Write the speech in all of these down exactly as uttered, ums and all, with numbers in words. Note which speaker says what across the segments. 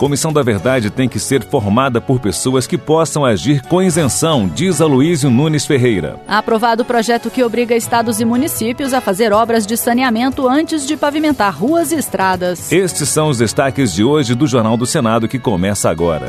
Speaker 1: Comissão da Verdade tem que ser formada por pessoas que possam agir com isenção, diz Aloísio Nunes Ferreira.
Speaker 2: Aprovado o projeto que obriga estados e municípios a fazer obras de saneamento antes de pavimentar ruas e estradas.
Speaker 1: Estes são os destaques de hoje do Jornal do Senado, que começa agora.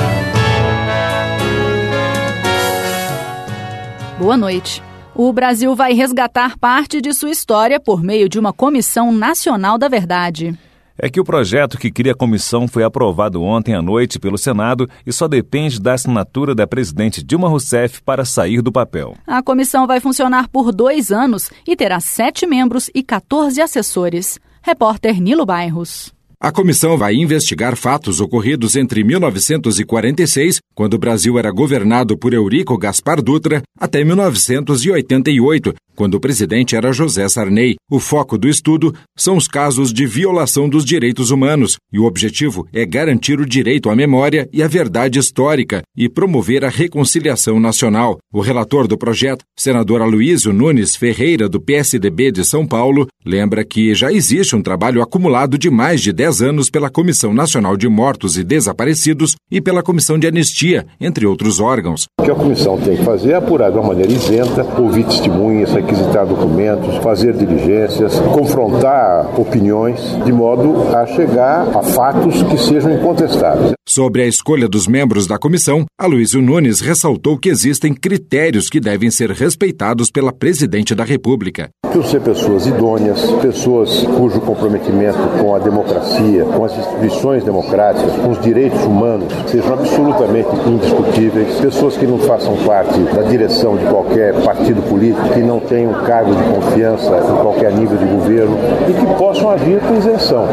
Speaker 2: Boa noite. O Brasil vai resgatar parte de sua história por meio de uma Comissão Nacional da Verdade.
Speaker 1: É que o projeto que cria a comissão foi aprovado ontem à noite pelo Senado e só depende da assinatura da presidente Dilma Rousseff para sair do papel.
Speaker 2: A comissão vai funcionar por dois anos e terá sete membros e quatorze assessores. Repórter Nilo Bairros.
Speaker 3: A comissão vai investigar fatos ocorridos entre mil novecentos e quarenta e seis, quando o Brasil era governado por Eurico Gaspar Dutra, até mil novecentos e oitenta e oito, quando o presidente era José Sarney. O foco do estudo são os casos de violação dos direitos humanos, e o objetivo é garantir o direito à memória e à verdade histórica e promover a reconciliação nacional. O relator do projeto, senador Aloísio Nunes Ferreira, do P S D B de São Paulo, lembra que já existe um trabalho acumulado de mais de dez anos pela Comissão Nacional de Mortos e Desaparecidos e pela Comissão de Anistia, entre outros órgãos.
Speaker 4: O que a comissão tem que fazer é apurar de uma maneira isenta, ouvir testemunhas, requisitar documentos, fazer diligências, confrontar opiniões, de modo a chegar a fatos que sejam incontestáveis.
Speaker 3: Sobre a escolha dos membros da comissão, Aloísio Nunes ressaltou que existem critérios que devem ser respeitados pela Presidente da República.
Speaker 4: Precisam ser pessoas idôneas, pessoas cujo comprometimento com a democracia, com as instituições democráticas, com os direitos humanos, sejam absolutamente indiscutíveis, pessoas que não façam parte da direção de qualquer partido político, que não tenham cargo de confiança em qualquer nível de governo e que possam agir com isenção.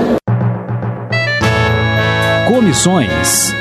Speaker 5: Comissões.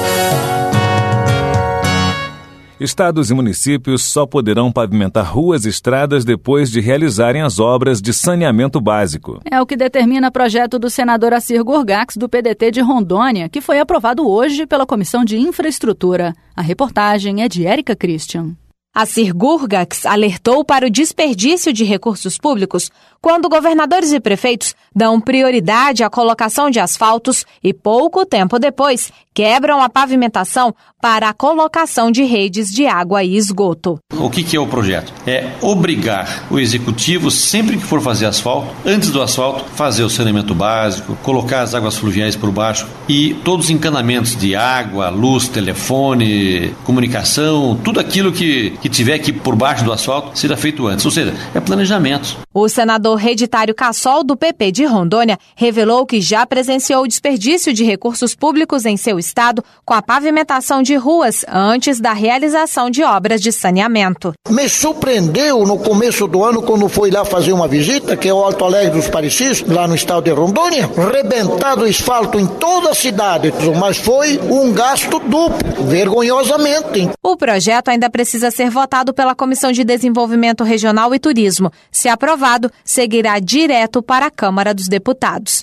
Speaker 1: Estados e municípios só poderão pavimentar ruas e estradas depois de realizarem as obras de saneamento básico.
Speaker 2: É o que determina o projeto do senador Assir Gurgax, do P D T de Rondônia, que foi aprovado hoje pela Comissão de Infraestrutura. A reportagem é de Érica Christian.
Speaker 6: Assir Gurgax alertou para o desperdício de recursos públicos quando governadores e prefeitos dão prioridade à colocação de asfaltos e, pouco tempo depois, quebram a pavimentação para a colocação de redes de água e esgoto.
Speaker 7: O que, que é o projeto? É obrigar o executivo, sempre que for fazer asfalto, antes do asfalto, fazer o saneamento básico, colocar as águas fluviais por baixo e todos os encanamentos de água, luz, telefone, comunicação, tudo aquilo que, que tiver aqui por baixo do asfalto, será feito antes. Ou seja, é planejamento.
Speaker 6: O senador Reditário Cassol, do P P de Rondônia, revelou que já presenciou o desperdício de recursos públicos em seu estado com a pavimentação de ruas antes da realização de obras de saneamento.
Speaker 8: Me surpreendeu no começo do ano, quando fui lá fazer uma visita, que é o Alto Alegre dos Parecis, lá no estado de Rondônia, rebentado o asfalto em toda a cidade, mas foi um gasto duplo, vergonhosamente.
Speaker 6: O projeto ainda precisa ser votado pela Comissão de Desenvolvimento Regional e Turismo. Se aprovado, seguirá direto para a Câmara dos Deputados.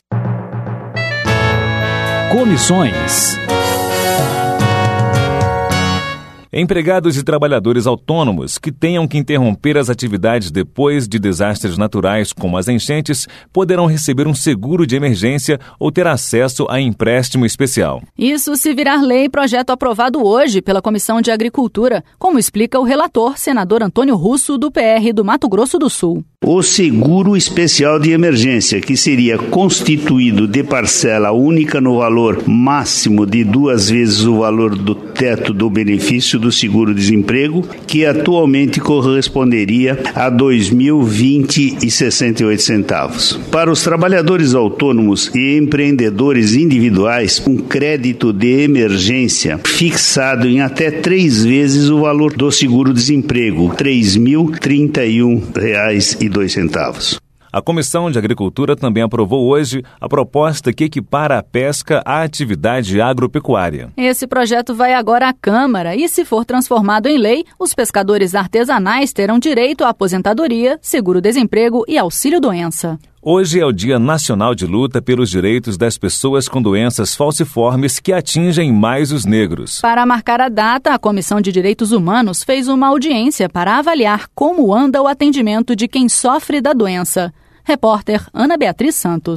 Speaker 5: Comissões.
Speaker 1: Empregados e trabalhadores autônomos que tenham que interromper as atividades depois de desastres naturais, como as enchentes, poderão receber um seguro de emergência ou ter acesso a empréstimo especial.
Speaker 2: Isso se virar lei, projeto aprovado hoje pela Comissão de Agricultura, como explica o relator, senador Antônio Russo, do P R do Mato Grosso do Sul.
Speaker 9: O seguro especial de emergência, que seria constituído de parcela única no valor máximo de duas vezes o valor do teto do benefício do seguro-desemprego, que atualmente corresponderia a dois mil e vinte reais e sessenta e oito centavos. Para os trabalhadores autônomos e empreendedores individuais, um crédito de emergência fixado em até três vezes o valor do seguro-desemprego, três mil e trinta e um reais e dois centavos.
Speaker 1: A Comissão de Agricultura também aprovou hoje a proposta que equipara a pesca à atividade agropecuária.
Speaker 2: Esse projeto vai agora à Câmara e, se for transformado em lei, os pescadores artesanais terão direito à aposentadoria, seguro-desemprego e auxílio-doença.
Speaker 1: Hoje é o Dia Nacional de Luta pelos Direitos das Pessoas com Doenças Falciformes que atingem mais os negros.
Speaker 2: Para marcar a data, a Comissão de Direitos Humanos fez uma audiência para avaliar como anda o atendimento de quem sofre da doença. Repórter Ana Beatriz Santos.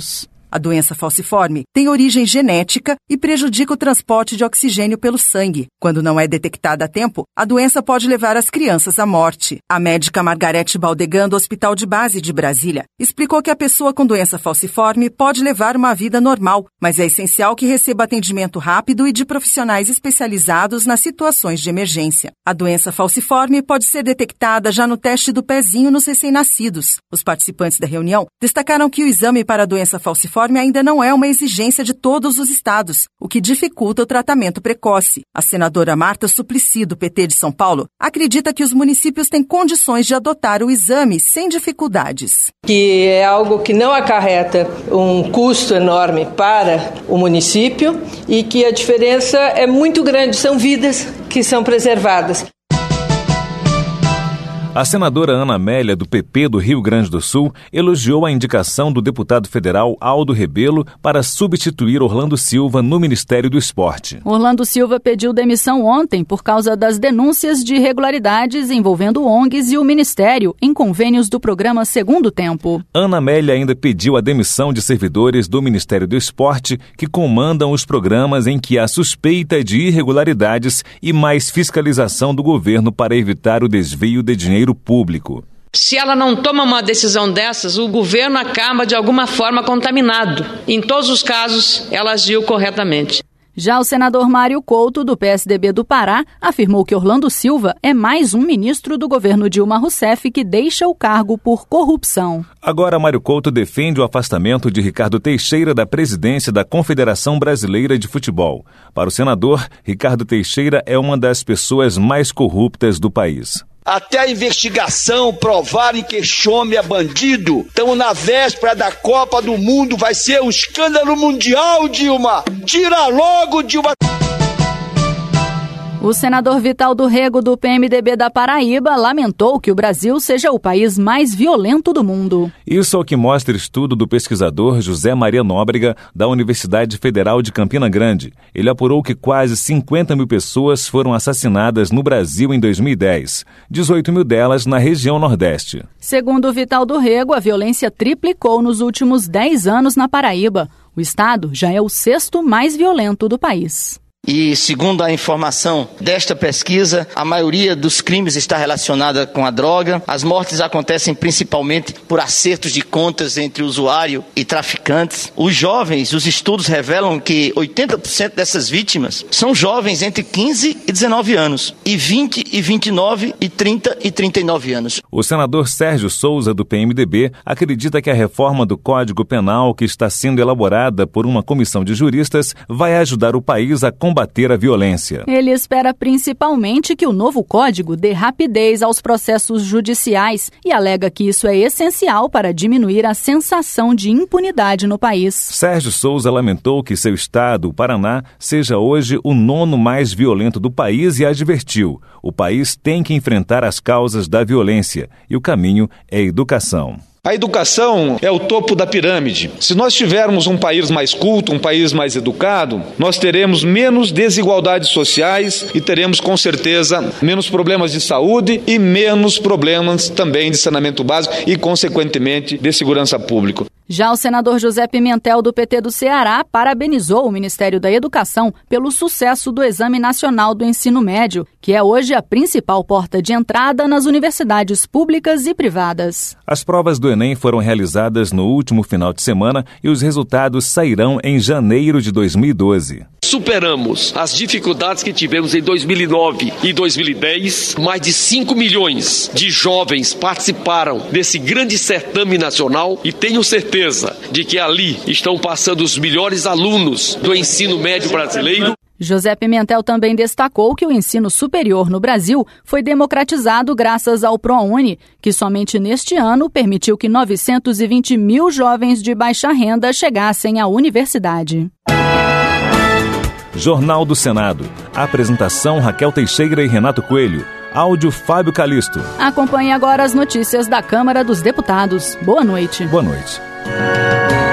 Speaker 10: A doença falciforme tem origem genética e prejudica o transporte de oxigênio pelo sangue. Quando não é detectada a tempo, a doença pode levar as crianças à morte. A médica Margarete Baldegan, do Hospital de Base de Brasília, explicou que a pessoa com doença falciforme pode levar uma vida normal, mas é essencial que receba atendimento rápido e de profissionais especializados nas situações de emergência. A doença falciforme pode ser detectada já no teste do pezinho nos recém-nascidos. Os participantes da reunião destacaram que o exame para a doença falciforme ainda não é uma exigência de todos os estados, o que dificulta o tratamento precoce. A senadora Marta Suplicy, do P T de São Paulo, acredita que os municípios têm condições de adotar o exame sem dificuldades.
Speaker 11: Que é algo que não acarreta um custo enorme para o município e que a diferença é muito grande, são vidas que são preservadas.
Speaker 1: A senadora Ana Amélia, do P P do Rio Grande do Sul, elogiou a indicação do deputado federal Aldo Rebelo para substituir Orlando Silva no Ministério do Esporte.
Speaker 2: Orlando Silva pediu demissão ontem por causa das denúncias de irregularidades envolvendo O N Gs e o Ministério em convênios do programa Segundo Tempo.
Speaker 1: Ana Amélia ainda pediu a demissão de servidores do Ministério do Esporte que comandam os programas em que há suspeita de irregularidades e mais fiscalização do governo para evitar o desvio de dinheiro público.
Speaker 12: Se ela não toma uma decisão dessas, o governo acaba de alguma forma contaminado. Em todos os casos, ela agiu corretamente.
Speaker 2: Já o senador Mário Couto, do P S D B do Pará, afirmou que Orlando Silva é mais um ministro do governo Dilma Rousseff que deixa o cargo por corrupção.
Speaker 1: Agora, Mário Couto defende o afastamento de Ricardo Teixeira da presidência da Confederação Brasileira de Futebol. Para o senador, Ricardo Teixeira é uma das pessoas mais corruptas do país.
Speaker 13: Até a investigação provarem que Chome é bandido. Estamos na véspera da Copa do Mundo, vai ser um escândalo mundial, Dilma. Tira logo, Dilma.
Speaker 2: O senador Vital do Rego, do P M D B da Paraíba, lamentou que o Brasil seja o país mais violento do mundo.
Speaker 1: Isso é o que mostra estudo do pesquisador José Maria Nóbrega, da Universidade Federal de Campina Grande. Ele apurou que quase cinquenta mil pessoas foram assassinadas no Brasil em dois mil e dez, dezoito mil delas na região Nordeste.
Speaker 2: Segundo Vital do Rego, a violência triplicou nos últimos dez anos na Paraíba. O estado já é o sexto mais violento do país.
Speaker 14: E, segundo a informação desta pesquisa, a maioria dos crimes está relacionada com a droga. As mortes acontecem principalmente por acertos de contas entre usuário e traficantes. Os jovens, os estudos revelam que oitenta por cento dessas vítimas são jovens entre quinze e dezenove anos, e vinte e vinte e nove e trinta e trinta e nove anos.
Speaker 1: O senador Sérgio Souza, do P M D B, acredita que a reforma do Código Penal, que está sendo elaborada por uma comissão de juristas, vai ajudar o país a combater combater a violência.
Speaker 2: Ele espera principalmente que o novo código dê rapidez aos processos judiciais e alega que isso é essencial para diminuir a sensação de impunidade no país.
Speaker 1: Sérgio Souza lamentou que seu estado, o Paraná, seja hoje o nono mais violento do país e advertiu: o país tem que enfrentar as causas da violência e o caminho é a educação.
Speaker 15: A educação é o topo da pirâmide. Se nós tivermos um país mais culto, um país mais educado, nós teremos menos desigualdades sociais e teremos, com certeza, menos problemas de saúde e menos problemas também de saneamento básico e, consequentemente, de segurança pública.
Speaker 2: Já o senador José Pimentel, do P T do Ceará, parabenizou o Ministério da Educação pelo sucesso do Exame Nacional do Ensino Médio, que é hoje a principal porta de entrada nas universidades públicas e privadas.
Speaker 1: As provas do Enem foram realizadas no último final de semana e os resultados sairão em janeiro de dois mil e doze.
Speaker 16: Superamos as dificuldades que tivemos em dois mil e nove e dois mil e dez. Mais de cinco milhões de jovens participaram desse grande certame nacional e tenho certeza de que ali estão passando os melhores alunos do ensino médio brasileiro.
Speaker 2: José Pimentel também destacou que o ensino superior no Brasil foi democratizado graças ao ProUni, que somente neste ano permitiu que novecentos e vinte mil jovens de baixa renda chegassem à universidade.
Speaker 1: Jornal do Senado. Apresentação: Raquel Teixeira e Renato Coelho. Áudio: Fábio Calisto.
Speaker 2: Acompanhe agora as notícias da Câmara dos Deputados. Boa noite.
Speaker 1: Boa noite.